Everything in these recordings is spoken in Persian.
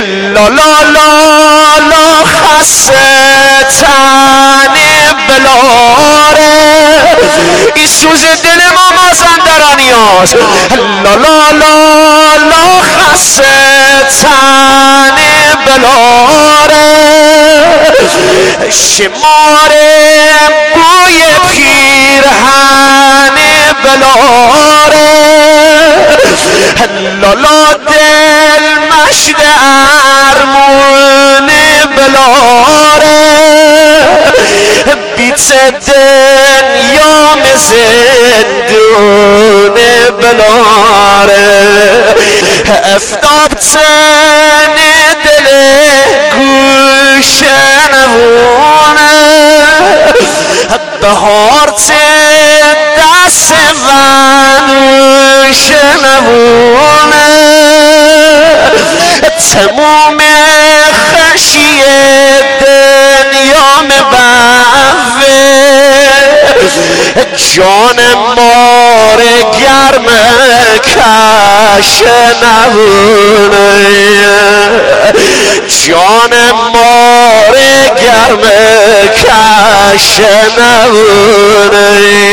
لا لا لا لا خسته تنی بلاره این سوز دل ما مازندرانیاست لا لا لا لا خسته تنی بلاره شمار بوی پیرهن بلاره لالا دل مشد ارمون بلاره بیت دنیا زندون بلاره افتاب تن دل گوش نمونه بهار دست ونوش نمونه تموم خشی دنیا مبوه جان مار گرم کش نمونه جان مار گرم کش نمونه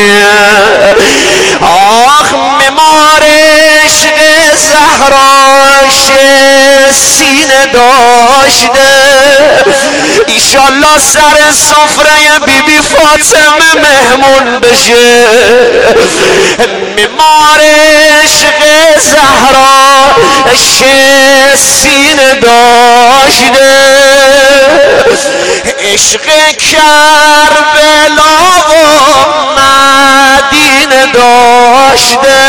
آخ ممار عشق زهراش سینه داشته ایشالله سر سفره بی بی فاطمه مهمون بشه ممار عشق زهراش سینه داشته عشق کربلا و مدینه داشته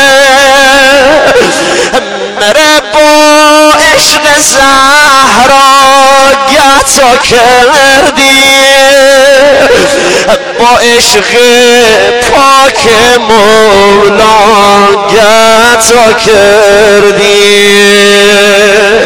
مره با عشق زهرا گتا کردی با عشق پاک مولا گتا کردی